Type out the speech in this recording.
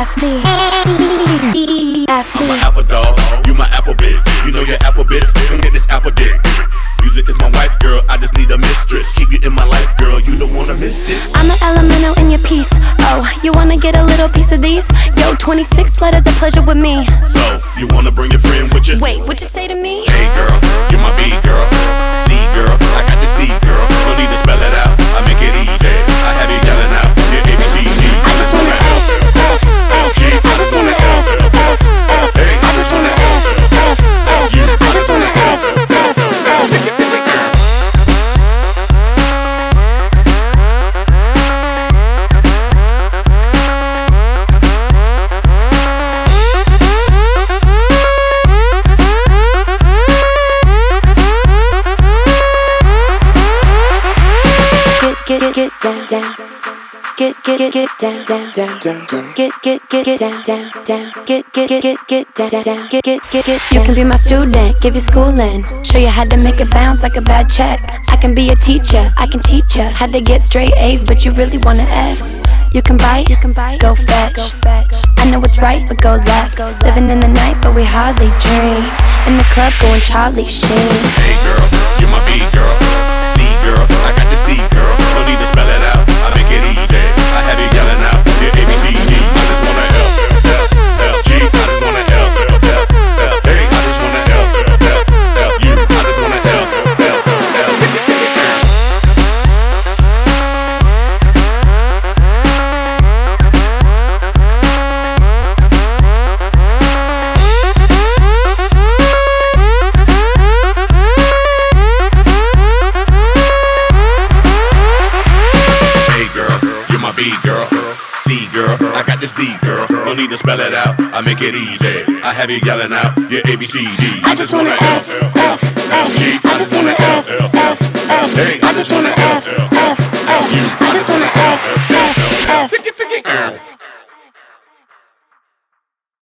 F me. I'm an alpha dog, you my alpha bitch. You know your alpha bitch, come get this alpha dick. Music is my wife, girl, I just need a mistress. Keep you in my life, girl, you don't wanna miss this. I'm an elemental in your piece. Oh, you wanna get a little piece of these? Yo, 26 letters of pleasure with me. So, you wanna bring your friend with you? Wait, what you say to me? Hey girl, you're my B girl, C girl, I got this D girl. No need to spell it out, I make it easy. I have you yelling out, yeah, A, B, C, D. I just wanna F, F, F, G. I just wanna F, F, F, hey. I just wanna F, F, F, U. I just wanna F, F, F. Get down, down. Get down, down, down, down. Get down, down, down. Get down, down. Get. You can be my student, give you schooling, show you how to make it bounce like a bad check. I can be a teacher, I can teach you how to get straight A's, but you really wanna F. You can bite, go fetch. I know what's right, but go left. Living in the night, but we hardly dream. In the club, going Charlie Sheen. Hey girl, you're my B girl, C girl, I got this D girl. No need to spell it out, I make it easy. I have you yelling out, yeah, A, B, C, D. I just wanna F, F, F, G. I just wanna F, F, F, F, hey. I just wanna F, F, F, F, U. I just wanna F, F, F, F. B girl, C girl, I got this D girl. No need to spell it out, I make it easy. I have you yelling out, yeah, A, B, C, D. I just wanna F, F, F, G. I just wanna F, F, F, hey. I just wanna F.